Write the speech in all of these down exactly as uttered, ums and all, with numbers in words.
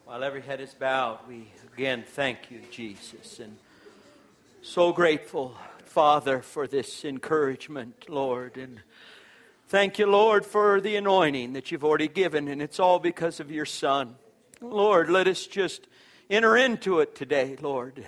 While every head is bowed, we again thank you, Jesus, and so grateful, Father, for this encouragement, Lord, and thank you, Lord, for the anointing that you've already given, and it's all because of your Son. Lord, let us just enter into it today, Lord.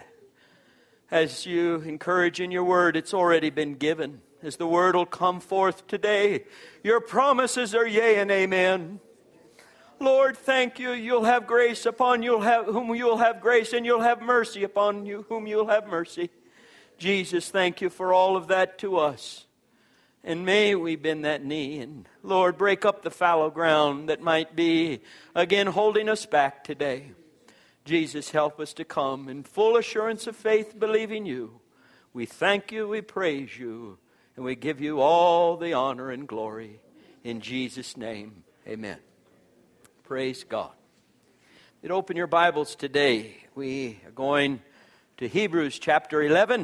As you encourage in your word, it's already been given. As the word will come forth today, your promises are yea and amen. Lord, thank you. You'll have grace upon you'll have, whom you'll have grace, and you'll have mercy upon you whom you'll have mercy. Jesus, thank you for all of that to us. And may we bend that knee and, Lord, break up the fallow ground that might be, again, holding us back today. Jesus, help us to come in full assurance of faith, believing you. We thank you, we praise you, and we give you all the honor and glory. In Jesus' name, amen. Praise God. You'd open your Bibles today. We are going to Hebrews chapter eleven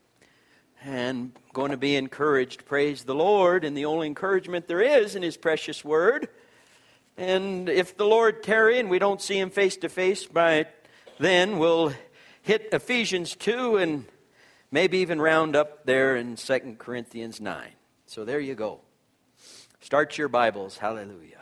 and going to be encouraged. Praise the Lord, and the only encouragement there is in His precious Word. And if the Lord tarry and we don't see Him face to face, by then we'll hit Ephesians two and maybe even round up there in Second Corinthians nine. So there you go. Start your Bibles. Hallelujah.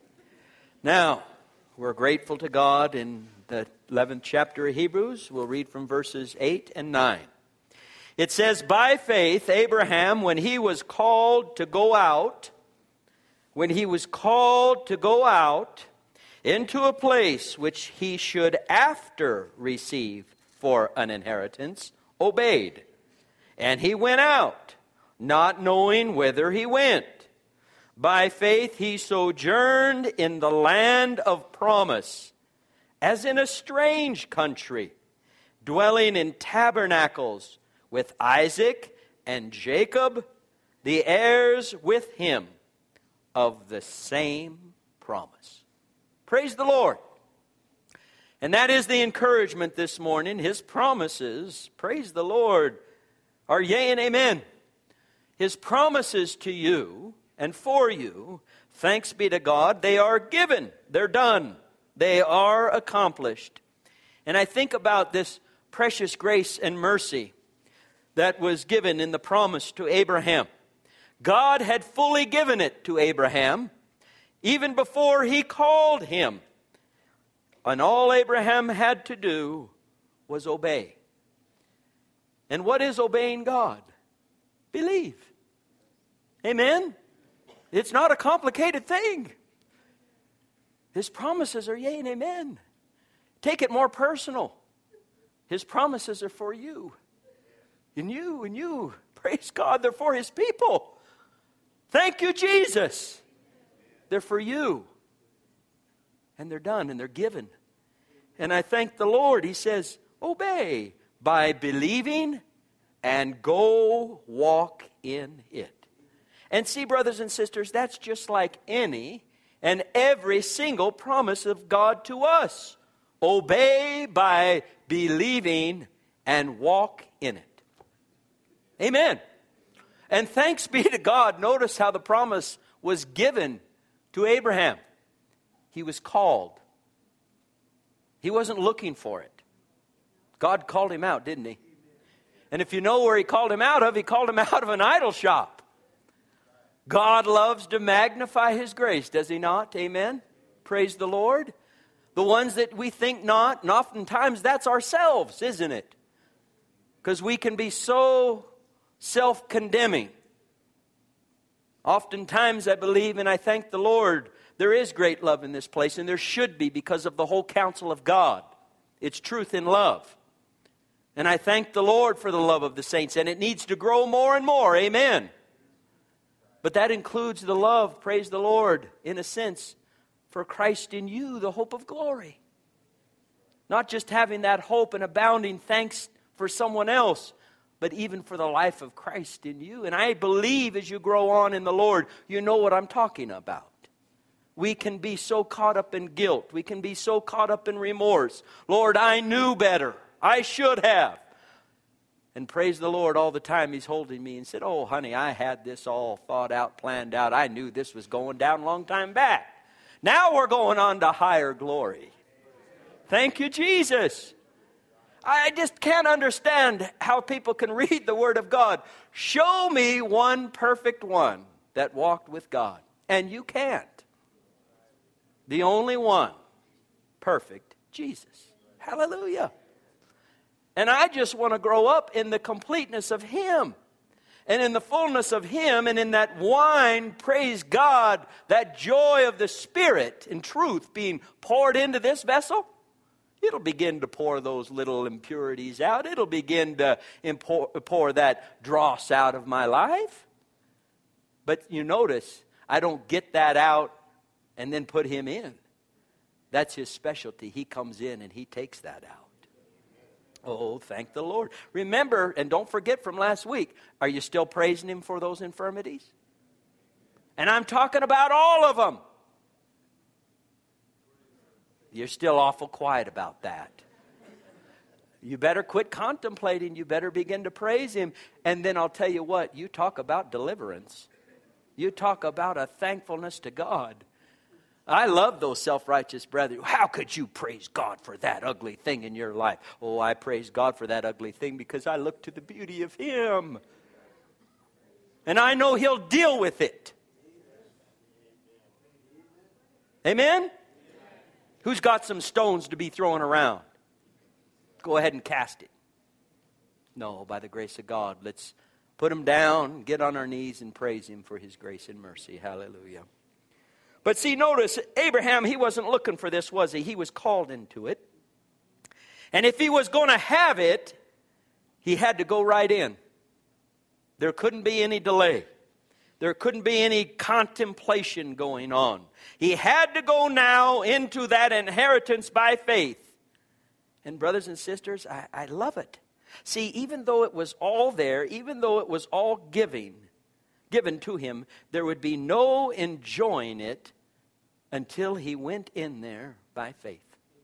Now, we're grateful to God in the eleventh chapter of Hebrews. We'll read from verses eight and nine. It says, by faith, Abraham, when he was called to go out, when he was called to go out into a place which he should after receive for an inheritance, obeyed. And he went out, not knowing whither he went. By faith he sojourned in the land of promise, as in a strange country, dwelling in tabernacles with Isaac and Jacob, the heirs with him of the same promise. Praise the Lord. And that is the encouragement this morning. His promises, praise the Lord, are yea and amen. His promises to you and for you, thanks be to God, they are given. They're done. They are accomplished. And I think about this precious grace and mercy that was given in the promise to Abraham. God had fully given it to Abraham even before he called him. And all Abraham had to do was obey. And what is obeying God? Believe. Amen? It's not a complicated thing. His promises are yea and amen. Take it more personal. His promises are for you. And you and you. Praise God, they're for His people. Thank you, Jesus. They're for you. And they're done and they're given. And I thank the Lord. He says, obey by believing and go walk in it. And see, brothers and sisters, that's just like any and every single promise of God to us. Obey by believing and walk in it. Amen. And thanks be to God, notice how the promise was given to Abraham. He was called. He wasn't looking for it. God called him out, didn't He? And if you know where He called him out of, He called him out of an idol shop. God loves to magnify His grace, does He not? Amen? Praise the Lord. The ones that we think not, and oftentimes that's ourselves, isn't it? Because we can be so self-condemning. Oftentimes I believe, and I thank the Lord, there is great love in this place, and there should be because of the whole counsel of God. It's truth in love. And I thank the Lord for the love of the saints, and it needs to grow more and more. Amen. But that includes the love, praise the Lord, in a sense, for Christ in you, the hope of glory. Not just having that hope and abounding thanks for someone else, but even for the life of Christ in you. And I believe as you grow on in the Lord, you know what I'm talking about. We can be so caught up in guilt. We can be so caught up in remorse. Lord, I knew better. I should have. And praise the Lord, all the time He's holding me and said, oh, honey, I had this all thought out, planned out. I knew this was going down a long time back. Now we're going on to higher glory. Thank you, Jesus. I just can't understand how people can read the Word of God. Show me one perfect one that walked with God. And you can't. The only one perfect, Jesus. Hallelujah. And I just want to grow up in the completeness of Him. And in the fullness of Him, and in that wine, praise God, that joy of the Spirit in truth being poured into this vessel, it'll begin to pour those little impurities out. It'll begin to impor, pour that dross out of my life. But you notice, I don't get that out and then put Him in. That's His specialty. He comes in and He takes that out. Oh, thank the Lord. Remember, and don't forget from last week, are you still praising Him for those infirmities? And I'm talking about all of them. You're still awful quiet about that. You better quit contemplating. You better begin to praise Him. And then I'll tell you what, you talk about deliverance. You talk about a thankfulness to God. I love those self-righteous brethren. How could you praise God for that ugly thing in your life? Oh, I praise God for that ugly thing because I look to the beauty of Him. And I know He'll deal with it. Amen? Who's got some stones to be thrown around? Go ahead and cast it. No, by the grace of God, let's put them down, get on our knees and praise Him for His grace and mercy. Hallelujah. But see, notice, Abraham, he wasn't looking for this, was he? He was called into it. And if he was going to have it, he had to go right in. There couldn't be any delay. There couldn't be any contemplation going on. He had to go now into that inheritance by faith. And brothers and sisters, I, I love it. See, even though it was all there, even though it was all giving, given to him, there would be no enjoying it until he went in there by faith.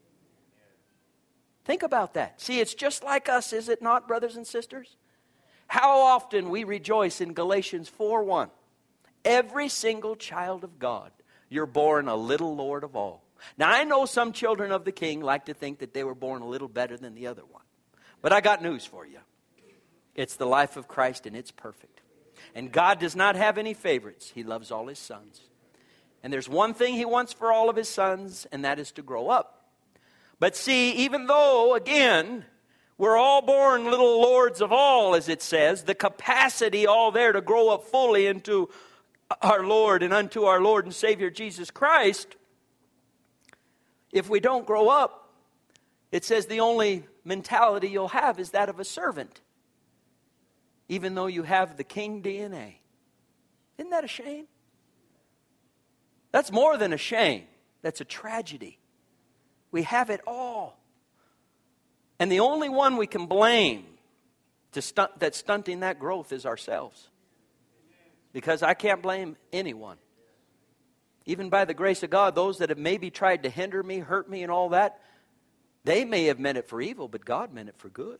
Think about that. See, it's just like us, is it not, brothers and sisters? How often we rejoice in Galatians four one. Every single child of God, you're born a little Lord of all. Now, I know some children of the King like to think that they were born a little better than the other one. But I got news for you. It's the life of Christ, and it's perfect. And God does not have any favorites. He loves all His sons. And there's one thing He wants for all of His sons, and that is to grow up. But see, even though, again, we're all born little lords of all, as it says, the capacity all there to grow up fully into our Lord and unto our Lord and Savior Jesus Christ, if we don't grow up, it says the only mentality you'll have is that of a servant, even though you have the King D N A. Isn't that a shame? That's more than a shame. That's a tragedy. We have it all. And the only one we can blame to stunt, that's stunting that growth is ourselves. Because I can't blame anyone. Even by the grace of God, those that have maybe tried to hinder me, hurt me and all that, they may have meant it for evil, but God meant it for good.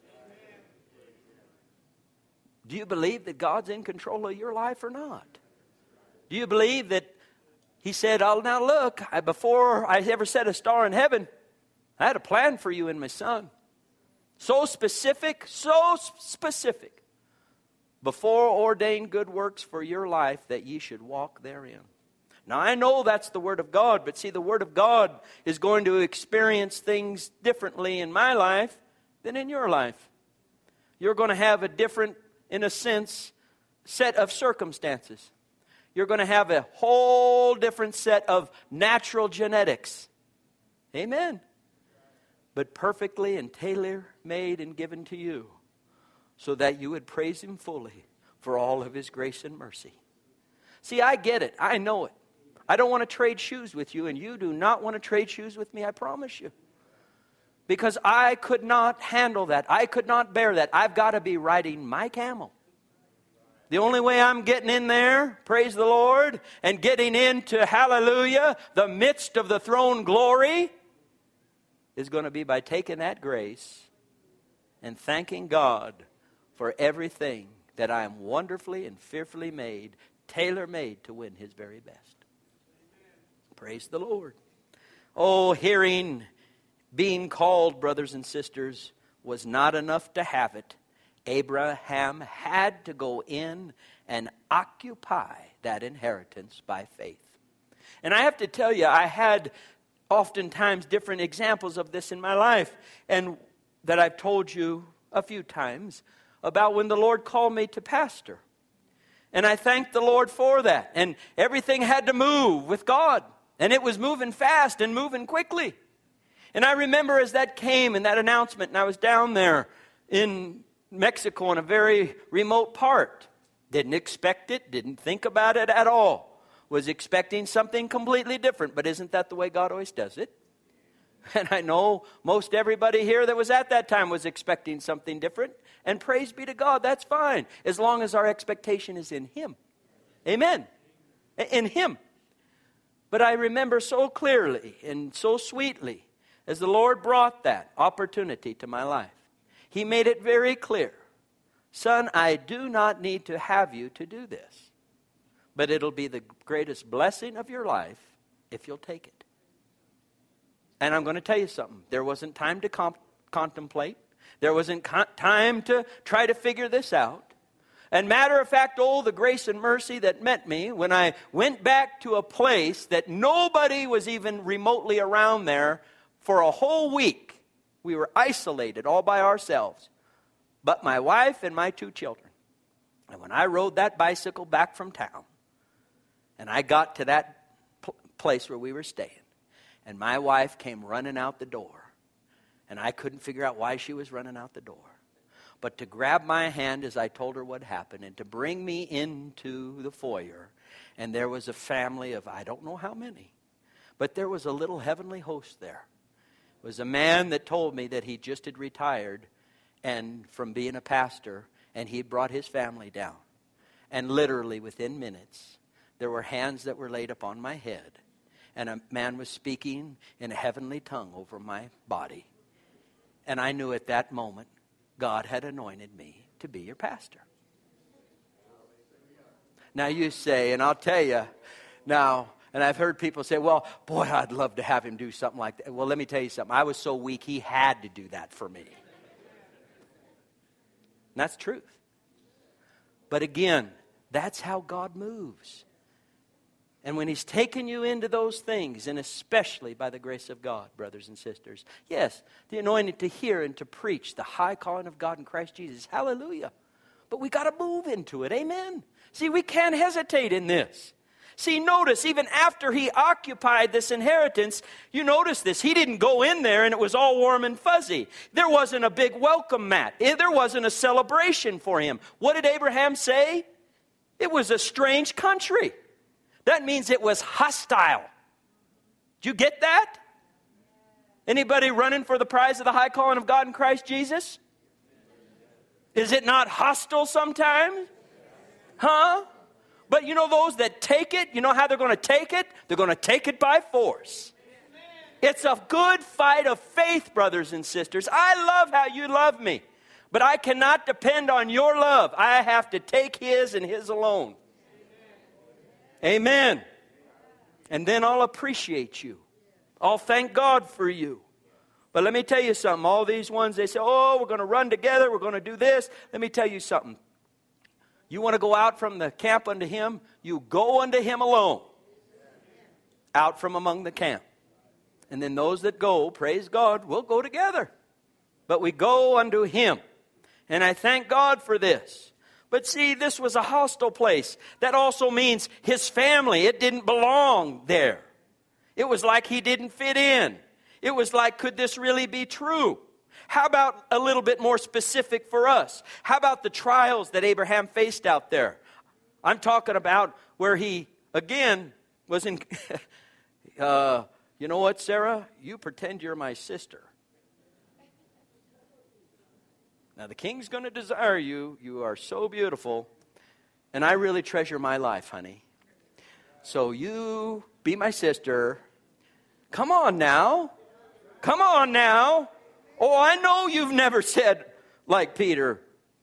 Do you believe that God's in control of your life or not? Do you believe that He said, oh, now look, I, before I ever set a star in heaven, I had a plan for you and my son. So specific, so specific. Before ordained good works for your life that ye should walk therein. Now I know that's the Word of God, but see, the Word of God is going to experience things differently in my life than in your life. You're going to have a different, in a sense, set of circumstances. You're going to have a whole different set of natural genetics. Amen. But perfectly and tailor-made and given to you so that you would praise Him fully for all of His grace and mercy. See, I get it. I know it. I don't want to trade shoes with you, and you do not want to trade shoes with me, I promise you. Because I could not handle that. I could not bear that. I've got to be riding my camel. The only way I'm getting in there, praise the Lord, and getting into, hallelujah, the midst of the throne glory is going to be by taking that grace and thanking God for everything that I am wonderfully and fearfully made, tailor-made to win His very best. Praise the Lord. Oh, hearing being called, brothers and sisters, was not enough to have it. Abraham had to go in and occupy that inheritance by faith. And I have to tell you, I had oftentimes different examples of this in my life, and that I've told you a few times about when the Lord called me to pastor. And I thank the Lord for that. And everything had to move with God. And it was moving fast and moving quickly. And I remember as that came and that announcement, and I was down there in Mexico in a very remote part. Didn't expect it, didn't think about it at all. Was expecting something completely different, but isn't that the way God always does it? And I know most everybody here that was at that time was expecting something different. And praise be to God, that's fine, as long as our expectation is in Him. Amen. In Him. But I remember so clearly and so sweetly as the Lord brought that opportunity to my life. He made it very clear. Son, I do not need to have you to do this. But it'll be the greatest blessing of your life if you'll take it. And I'm going to tell you something. There wasn't time to comp- contemplate. There wasn't con- time to try to figure this out. And matter of fact, oh, the grace and mercy that met me when I went back to a place that nobody was even remotely around there for a whole week. We were isolated all by ourselves. But my wife and my two children. And when I rode that bicycle back from town, and I got to that pl- place where we were staying, and my wife came running out the door. And I couldn't figure out why she was running out the door. But to grab my hand as I told her what happened, and to bring me into the foyer. And there was a family of I don't know how many. But there was a little heavenly host there. It was a man that told me that he just had retired and from being a pastor. And he had brought his family down. And literally within minutes, there were hands that were laid upon my head. And a man was speaking in a heavenly tongue over my body. And I knew at that moment, God had anointed me to be your pastor. Now you say, and I'll tell you, now, and I've heard people say, well, boy, I'd love to have him do something like that. Well, let me tell you something. I was so weak, he had to do that for me. And that's truth. But again, that's how God moves. And when He's taken you into those things, and especially by the grace of God, brothers and sisters, yes, the anointing to hear and to preach the high calling of God in Christ Jesus, hallelujah. But we got to move into it, amen. See, we can't hesitate in this. See, notice, even after he occupied this inheritance, you notice this, he didn't go in there and it was all warm and fuzzy. There wasn't a big welcome mat. There wasn't a celebration for him. What did Abraham say? It was a strange country. That means it was hostile. Do you get that? Anybody running for the prize of the high calling of God in Christ Jesus? Is it not hostile sometimes? Huh? But you know those that take it, you know how they're going to take it? They're going to take it by force. It's a good fight of faith, brothers and sisters. I love how you love me. But I cannot depend on your love. I have to take His and His alone. Amen. And then I'll appreciate you. I'll thank God for you. But let me tell you something. All these ones, they say, oh, we're going to run together. We're going to do this. Let me tell you something. You want to go out from the camp unto Him? You go unto Him alone. Out from among the camp. And then those that go, praise God, will go together. But we go unto Him. And I thank God for this. But see, this was a hostile place. That also means his family, it didn't belong there. It was like he didn't fit in. It was like, could this really be true? How about a little bit more specific for us? How about the trials that Abraham faced out there? I'm talking about where he, again, was in... uh, you know what, Sarah? You pretend you're my sister. Now, the king's going to desire you. You are so beautiful. And I really treasure my life, honey. So you be my sister. Come on now. Come on now. Oh, I know you've never said like Peter.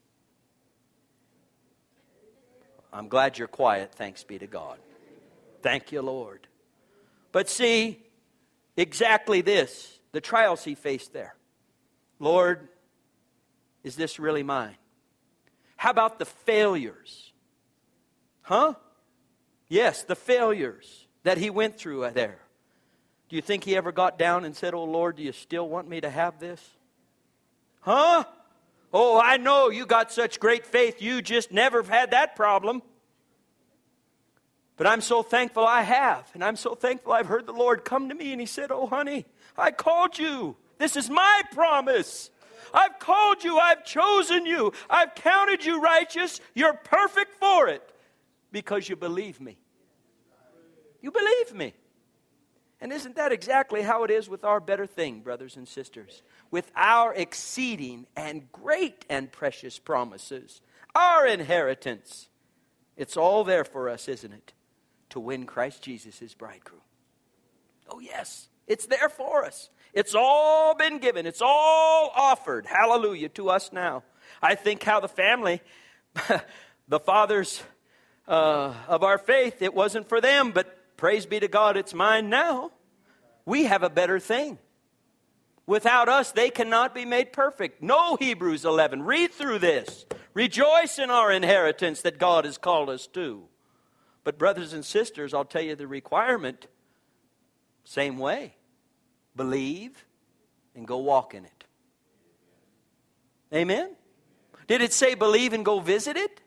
I'm glad you're quiet. Thanks be to God. Thank you, Lord. But see, exactly this. the trials he faced there. Lord, is this really mine? How about the failures? Huh? Yes, the failures that he went through there. Do you think he ever got down and said, oh Lord, do you still want me to have this? Huh? Oh, I know you got such great faith, you just never had that problem. But I'm so thankful I have. And I'm so thankful I've heard the Lord come to me and he said, oh honey, I called you. This is my promise. I've called you. I've chosen you. I've counted you righteous. You're perfect for it because you believe me. You believe me. And isn't that exactly how it is with our better thing, brothers and sisters? With our exceeding and great and precious promises, our inheritance. It's all there for us, isn't it? To win Christ Jesus, his bridegroom. Oh yes, it's there for us. It's all been given. It's all offered. Hallelujah to us now. I think how the family, the fathers uh, of our faith, it wasn't for them, but praise be to God, it's mine now. We have a better thing. Without us, they cannot be made perfect. No, Hebrews eleven. Read through this. Rejoice in our inheritance that God has called us to. But brothers and sisters, I'll tell you the requirement, same way. Believe and go walk in it. Amen? Did it say believe and go visit it?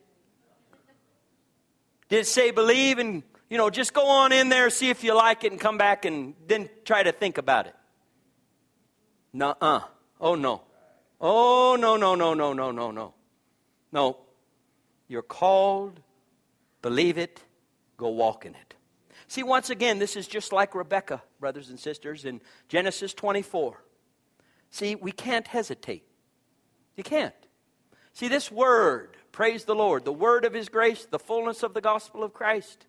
Did it say believe and, you know, just go on in there, see if you like it and come back and then try to think about it? Nuh-uh. Oh, no. Oh, no, no, no, no, no, no, no. No. You're called, believe it, go walk in it. See, once again, this is just like Rebekah, brothers and sisters, in Genesis twenty-four. See, we can't hesitate. You can't. See, this word, praise the Lord, the word of his grace, the fullness of the gospel of Christ.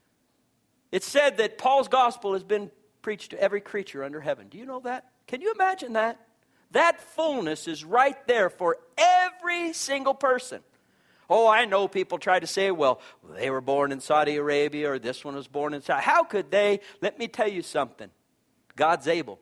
It's said that Paul's gospel has been preached to every creature under heaven. Do you know that? Can you imagine that? That fullness is right there for every single person. Oh, I know people try to say, well, they were born in Saudi Arabia or this one was born in Saudi. How could they? Let me tell you something. God's able.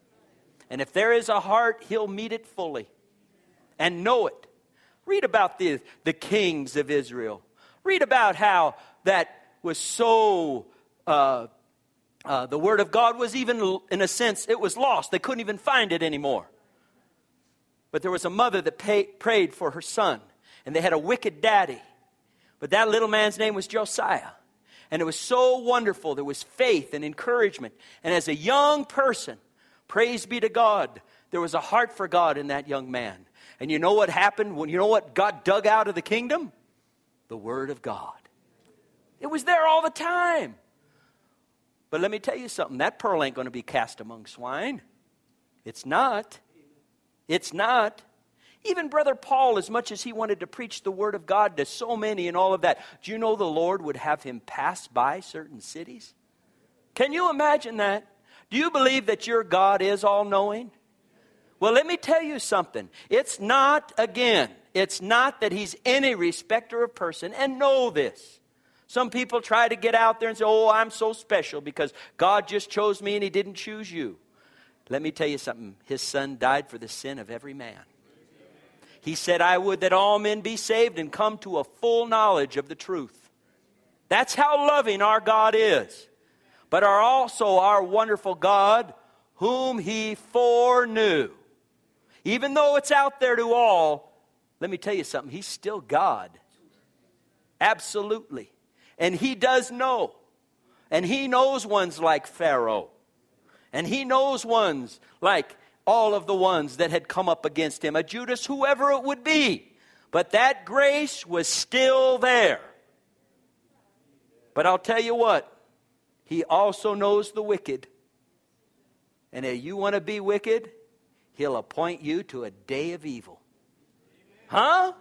And if there is a heart, he'll meet it fully. And know it. Read about the, the kings of Israel. Read about how that was so, uh, uh, the word of God was even, in a sense, it was lost. They couldn't even find it anymore. But there was a mother that pay, prayed for her son. And they had a wicked daddy. But that little man's name was Josiah. And it was so wonderful. There was faith and encouragement. And as a young person, praise be to God, there was a heart for God in that young man. And you know what happened? When you know what God dug out of the kingdom? The Word of God. It was there all the time. But let me tell you something. That pearl ain't going to be cast among swine. It's not. It's not. Even Brother Paul, as much as he wanted to preach the Word of God to so many and all of that, do you know the Lord would have him pass by certain cities? Can you imagine that? Do you believe that your God is all-knowing? Well, let me tell you something. It's not, again, it's not that he's any respecter of person, and know this. Some people try to get out there and say, oh, I'm so special because God just chose me and he didn't choose you. Let me tell you something. His Son died for the sin of every man. He said, I would that all men be saved and come to a full knowledge of the truth. That's how loving our God is. But are also our wonderful God, whom he foreknew. Even though it's out there to all, let me tell you something. He's still God. Absolutely. And he does know. And he knows ones like Pharaoh. And he knows ones like all of the ones that had come up against him, a Judas, whoever it would be. But that grace was still there. But I'll tell you what, he also knows the wicked. And if you want to be wicked, he'll appoint you to a day of evil. Huh?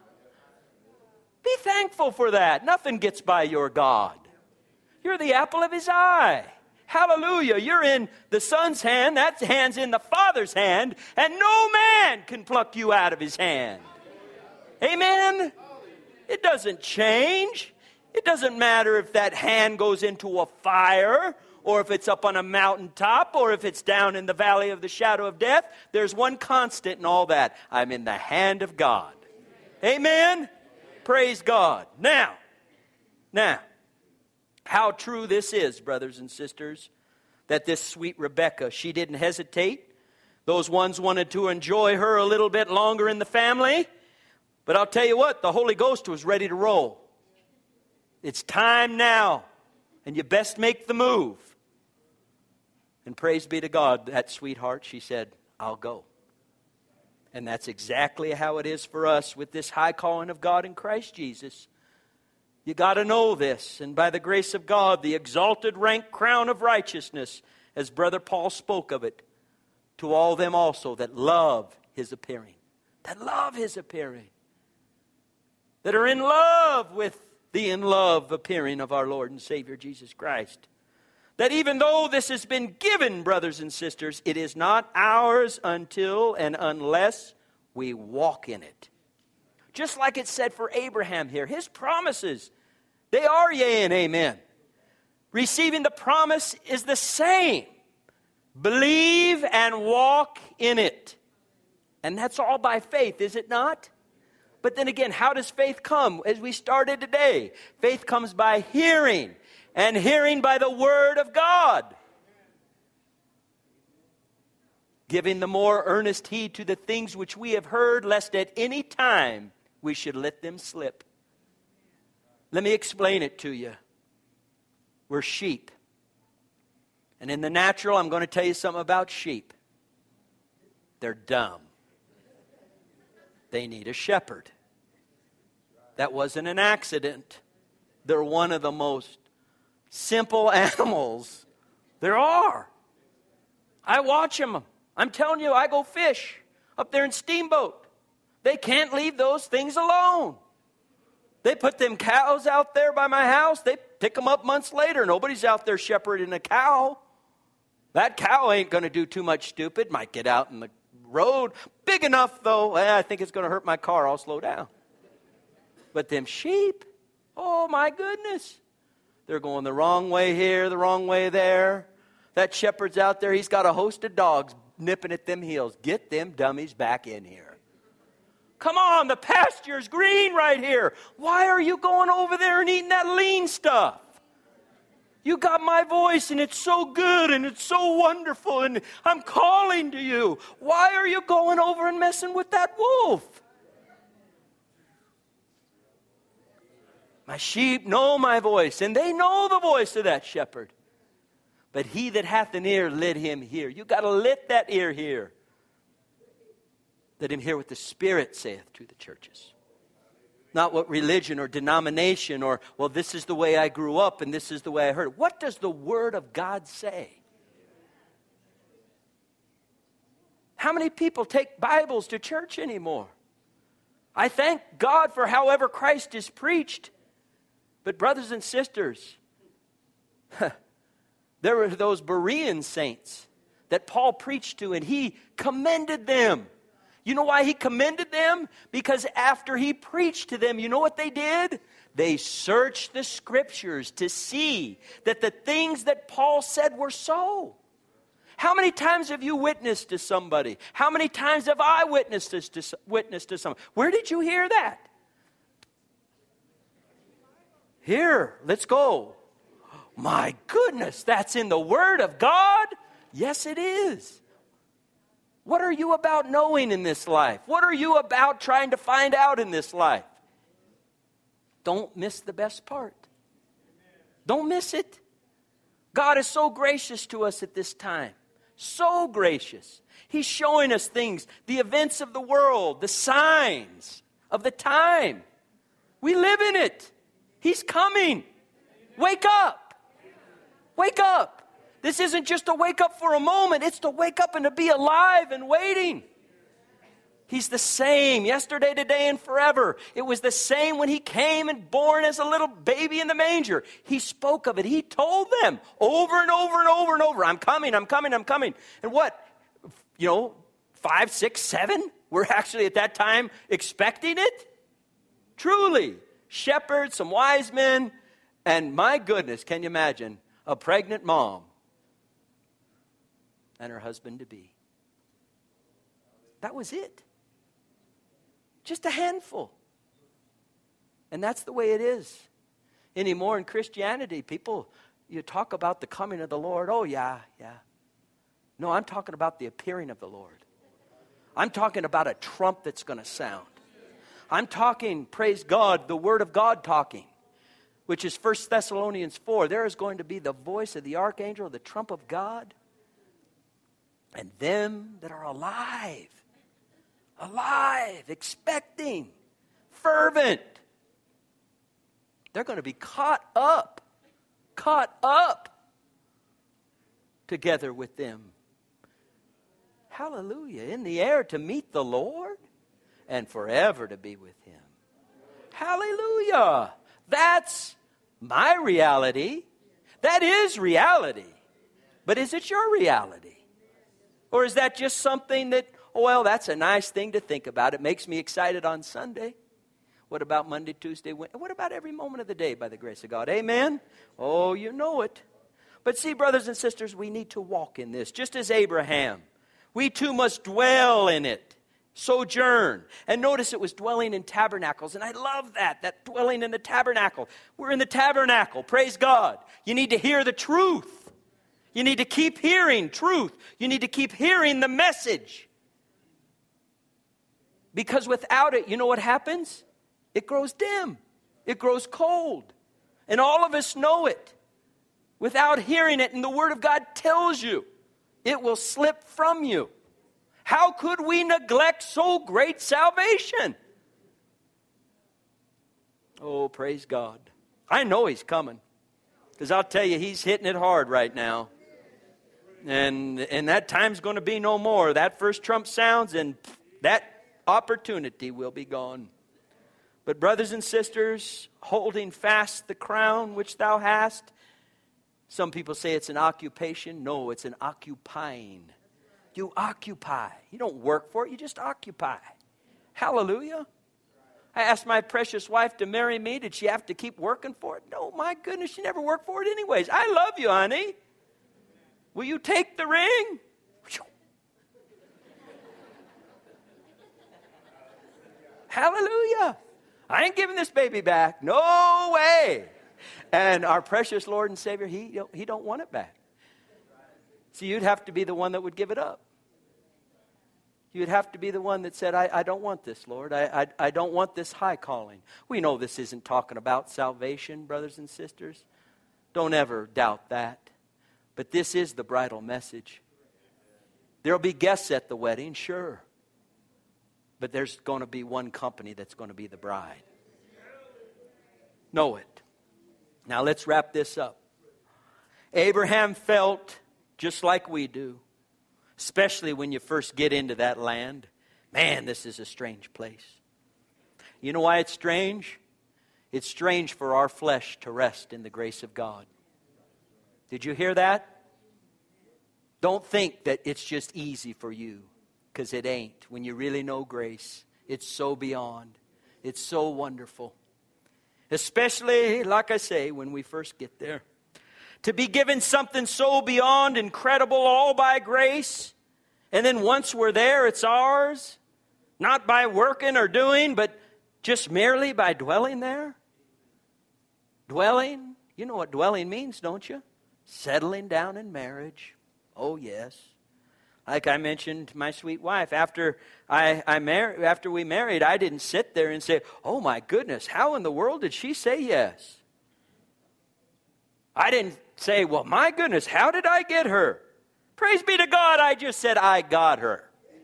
Be thankful for that. Nothing gets by your God. You're the apple of his eye. Hallelujah. You're in the Son's hand. That hand's in the Father's hand. And no man can pluck you out of his hand. Amen? It doesn't change. It doesn't matter if that hand goes into a fire or if it's up on a mountaintop, or if it's down in the valley of the shadow of death, there's one constant in all that. I'm in the hand of God. Amen? Praise God. Now, now, how true this is, brothers and sisters, that this sweet Rebekah, she didn't hesitate. Those ones wanted to enjoy her a little bit longer in the family. But I'll tell you what, the Holy Ghost was ready to roll. It's time now, and you best make the move. And praise be to God, that sweetheart, she said, I'll go. And that's exactly how it is for us with this high calling of God in Christ Jesus. You got to know this, and by the grace of God, the exalted rank crown of righteousness, as Brother Paul spoke of it, to all them also that love his appearing, that love his appearing, that are in love with the in love appearing of our Lord and Savior Jesus Christ. That even though this has been given, brothers and sisters, it is not ours until and unless we walk in it. Just like it said for Abraham here, his promises, they are yea and amen. Receiving the promise is the same. Believe and walk in it. And that's all by faith, is it not? But then again, how does faith come? As we started today, faith comes by hearing, and hearing by the word of God. Giving the more earnest heed to the things which we have heard, lest at any time we should let them slip. Let me explain it to you. We're sheep. And in the natural, I'm going to tell you something about sheep. They're dumb. They need a shepherd. That wasn't an accident. They're one of the most simple animals there are. I watch them. I'm telling you, I go fish up there in Steamboat. They can't leave those things alone. They put them cows out there by my house. They pick them up months later. Nobody's out there shepherding a cow. That cow ain't going to do too much stupid. Might get out in the road. Big enough, though. Eh, I think it's going to hurt my car. I'll slow down. But them sheep, oh my goodness. They're going the wrong way here, the wrong way there. That shepherd's out there. He's got a host of dogs nipping at them heels. Get them dummies back in here. Come on, the pasture's green right here. Why are you going over there and eating that lean stuff? You got my voice, and it's so good, and it's so wonderful, and I'm calling to you. Why are you going over and messing with that wolf? My sheep know my voice, and they know the voice of that shepherd. But he that hath an ear, let him hear. You got to let that ear hear. Let him hear what the Spirit saith to the churches. Not what religion or denomination or, well, this is the way I grew up and this is the way I heard it. What does the Word of God say? How many people take Bibles to church anymore? I thank God for however Christ is preached. But brothers and sisters, there were those Berean saints that Paul preached to, and he commended them. You know why he commended them? Because after he preached to them, you know what they did? They searched the Scriptures to see that the things that Paul said were so. How many times have you witnessed to somebody? How many times have I witnessed to, witnessed to someone? Where did you hear that? Here, let's go. My goodness, that's in the Word of God? Yes, it is. What are you about knowing in this life? What are you about trying to find out in this life? Don't miss the best part. Don't miss it. God is so gracious to us at this time. So gracious. He's showing us things, the events of the world, the signs of the time. We live in it. He's coming. Wake up. Wake up. This isn't just to wake up for a moment. It's to wake up and to be alive and waiting. He's the same yesterday, today, and forever. It was the same when he came and born as a little baby in the manger. He spoke of it. He told them over and over and over and over, I'm coming, I'm coming, I'm coming. And what? You know, five, six, seven? We're actually at that time expecting it? Truly. Shepherds, some wise men, and my goodness, can you imagine? A pregnant mom and her husband-to-be. That was it. Just a handful. And that's the way it is. Anymore in Christianity, people, you talk about the coming of the Lord. Oh, yeah, yeah. No, I'm talking about the appearing of the Lord. I'm talking about a trump that's going to sound. I'm talking, praise God, the Word of God talking, which is First Thessalonians four. There is going to be the voice of the archangel, the trump of God, and them that are alive, alive, expecting, fervent. They're going to be caught up, caught up together with them. Hallelujah. In the air to meet the Lord and forever to be with Him. Hallelujah. That's my reality. That is reality. But is it your reality? Or is that just something that, oh, well, that's a nice thing to think about. It makes me excited on Sunday. What about Monday, Tuesday, Wednesday? What about every moment of the day by the grace of God? Amen? Oh, you know it. But see, brothers and sisters, we need to walk in this. Just as Abraham, we too must dwell in it, sojourn. And notice it was dwelling in tabernacles. And I love that, that dwelling in the tabernacle. We're in the tabernacle. Praise God. You need to hear the truth. You need to keep hearing truth. You need to keep hearing the message. Because without it, you know what happens? It grows dim. It grows cold. And all of us know it. Without hearing it, and the Word of God tells you, it will slip from you. How could we neglect so great salvation? Oh, praise God. I know He's coming. Because I'll tell you, He's hitting it hard right now. And, and that time's going to be no more. That first trump sounds and that opportunity will be gone. But brothers and sisters, holding fast the crown which thou hast. Some people say it's an occupation. No, it's an occupying. You occupy. You don't work for it. You just occupy. Hallelujah. I asked my precious wife to marry me. Did she have to keep working for it? No, my goodness, she never worked for it anyways. I love you, honey. Will you take the ring? Hallelujah. I ain't giving this baby back. No way. And our precious Lord and Savior, He don't, he don't want it back. So you'd have to be the one that would give it up. You'd have to be the one that said, I, I don't want this, Lord. I, I, I don't want this high calling. We know this isn't talking about salvation, brothers and sisters. Don't ever doubt that. But this is the bridal message. There'll be guests at the wedding, sure. But there's going to be one company that's going to be the bride. Know it. Now let's wrap this up. Abraham felt just like we do, especially when you first get into that land. Man, this is a strange place. You know why it's strange? It's strange for our flesh to rest in the grace of God. Did you hear that? Don't think that it's just easy for you, because it ain't. When you really know grace, it's so beyond. It's so wonderful. Especially, like I say, when we first get there. To be given something so beyond incredible, all by grace. And then once we're there, it's ours. Not by working or doing, but just merely by dwelling there. Dwelling. You know what dwelling means, don't you? Settling down in marriage. Oh, yes. Like I mentioned, my sweet wife, after I, I mar- after we married, I didn't sit there and say, oh my goodness, how in the world did she say yes? I didn't say, well, my goodness, how did I get her? Praise be to God, I just said, I got her.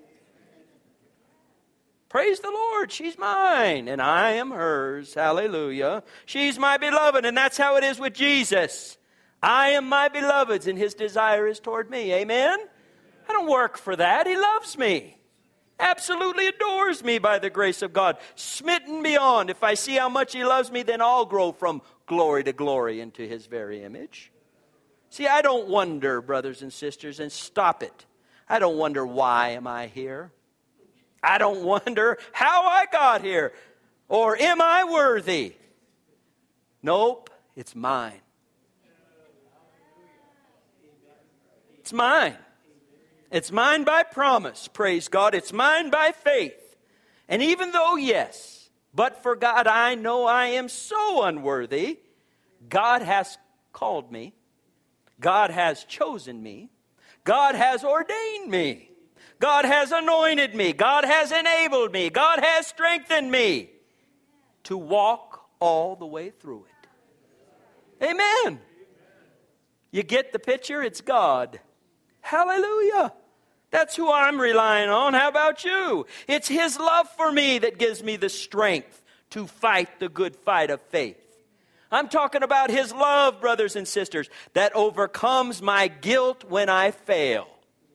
Praise the Lord, she's mine, and I am hers. Hallelujah. She's my beloved, and that's how it is with Jesus. I am my beloved's, and His desire is toward me. Amen? I don't work for that. He loves me. Absolutely adores me by the grace of God. Smitten beyond. If I see how much He loves me, then I'll grow from glory to glory into His very image. See, I don't wonder, brothers and sisters, and stop it. I don't wonder why am I here. I don't wonder how I got here. Or am I worthy? Nope, it's mine. It's mine. It's mine by promise, praise God. It's mine by faith. And even though, yes, but for God I know I am so unworthy, God has called me. God has chosen me. God has ordained me. God has anointed me. God has enabled me. God has strengthened me to walk all the way through it. Amen. You get the picture? It's God. Hallelujah. That's who I'm relying on. How about you? It's His love for me that gives me the strength to fight the good fight of faith. I'm talking about His love, brothers and sisters, that overcomes my guilt when I fail.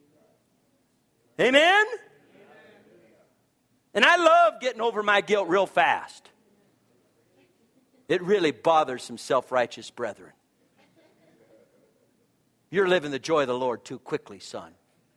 Amen? And I love getting over my guilt real fast. It really bothers some self-righteous brethren. You're living the joy of the Lord too quickly, son.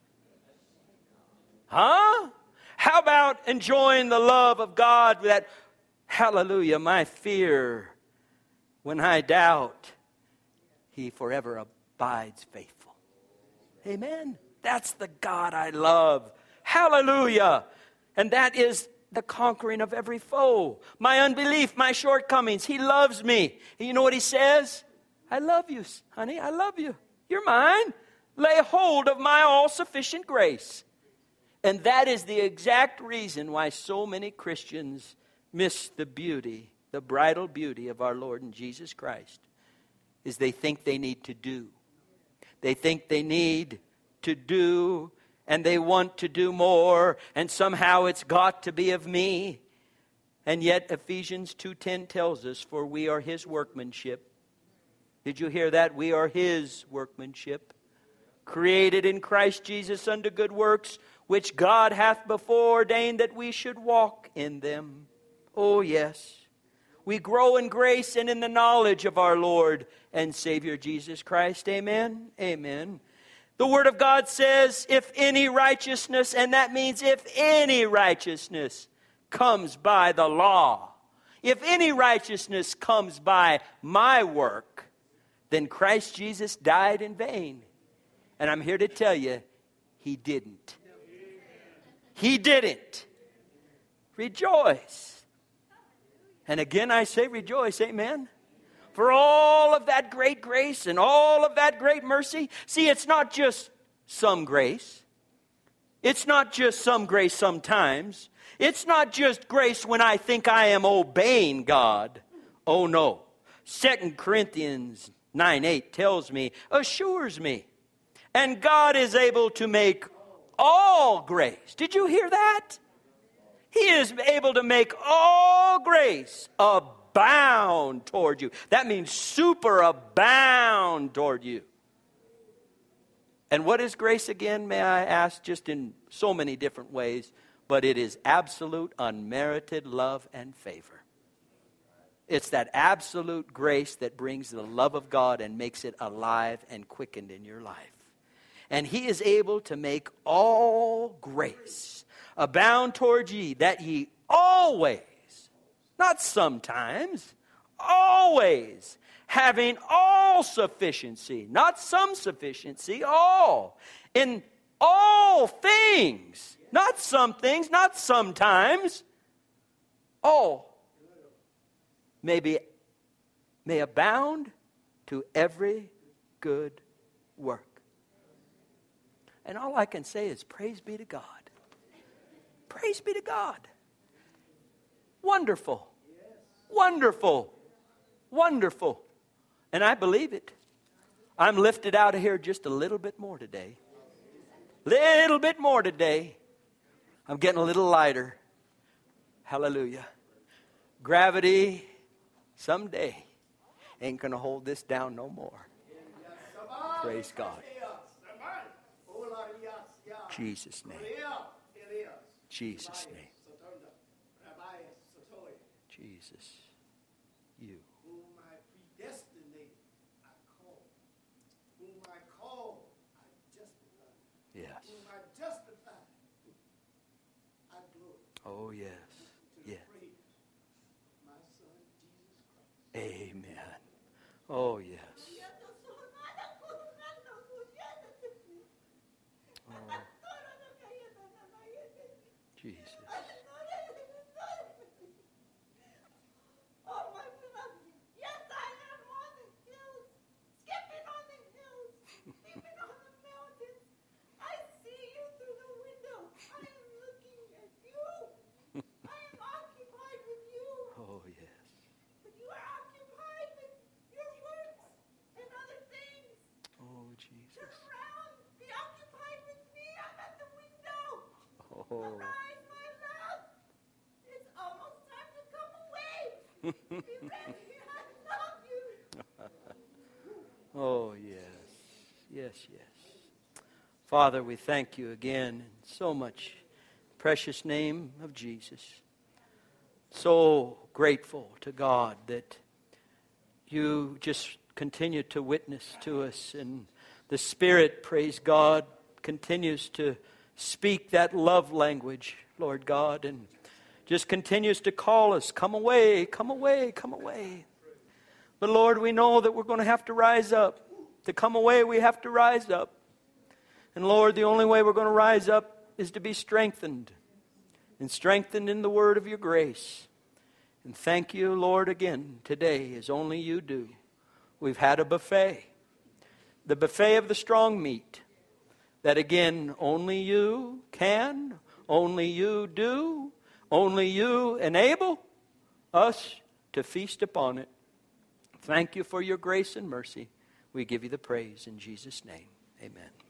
Huh? How about enjoying the love of God that, hallelujah, my fear, when I doubt, He forever abides faithful. Amen. That's the God I love. Hallelujah. And that is the conquering of every foe. My unbelief, my shortcomings. He loves me. And you know what He says? I love you, honey. I love you. You're mine. Lay hold of my all-sufficient grace. And that is the exact reason why so many Christians miss the beauty, the bridal beauty of our Lord and Jesus Christ, is they think they need to do. They think they need to do, and they want to do more, and somehow it's got to be of me. And yet Ephesians two ten tells us, for we are His workmanship. Did you hear that? We are His workmanship, created in Christ Jesus unto good works, which God hath before ordained that we should walk in them. Oh, yes. We grow in grace and in the knowledge of our Lord and Savior Jesus Christ. Amen? Amen. The Word of God says, if any righteousness, and that means if any righteousness comes by the law, if any righteousness comes by my work, then Christ Jesus died in vain. And I'm here to tell you, He didn't. He didn't. Rejoice. And again I say rejoice, amen? For all of that great grace and all of that great mercy. See, it's not just some grace. It's not just some grace sometimes. It's not just grace when I think I am obeying God. Oh no. Second Corinthians nine eight tells me, assures me, and God is able to make all grace. Did you hear that? He is able to make all grace abound toward you. That means superabound toward you. And what is grace again, may I ask, just in so many different ways, but it is absolute unmerited love and favor. It's that absolute grace that brings the love of God and makes it alive and quickened in your life. And He is able to make all grace abound toward ye, that ye always, not sometimes, always, having all sufficiency, not some sufficiency, all, in all things, not some things, not sometimes, all, may be, may abound to every good work. And all I can say is praise be to God. Praise be to God. Wonderful. Wonderful. Wonderful. And I believe it. I'm lifted out of here just a little bit more today. Little bit more today. I'm getting a little lighter. Hallelujah. Gravity someday ain't going to hold this down no more. Praise God. Jesus' name. Jesus' name. Jesus. You. Whom I predestinate, I call. Whom I call, I justify. Yes. Whom I justify, I glorify. Oh, yes. To Yes. the praise of my Son, Jesus Christ. Amen. Oh, yes. Oh, Jesus. Oh, my beloved. Yes, I am on the hills, skipping on the hills, leaping on the mountains. I see you through the window. I am looking at you. I am occupied with you. Oh, yes. But you are occupied with your works and other things. Oh, Jesus. Turn around. Be occupied with me. I'm at the window. Oh. Arise, my love. It's almost time to come away. Be ready. I love you. Oh, yes. Yes, yes. Father, we thank you again in so much precious name of Jesus. So grateful to God that you just continue to witness to us, and the Spirit, praise God, continues to speak that love language, Lord God, and just continues to call us, come away, come away, come away. But Lord, we know that we're going to have to rise up. To come away, we have to rise up. And Lord, the only way we're going to rise up is to be strengthened, and strengthened in the word of your grace. And thank you, Lord, again today, as only you do. We've had a buffet, the buffet of the strong meat, that again, only you can, only you do, only you enable us to feast upon it. Thank you for your grace and mercy. We give you the praise in Jesus' name. Amen.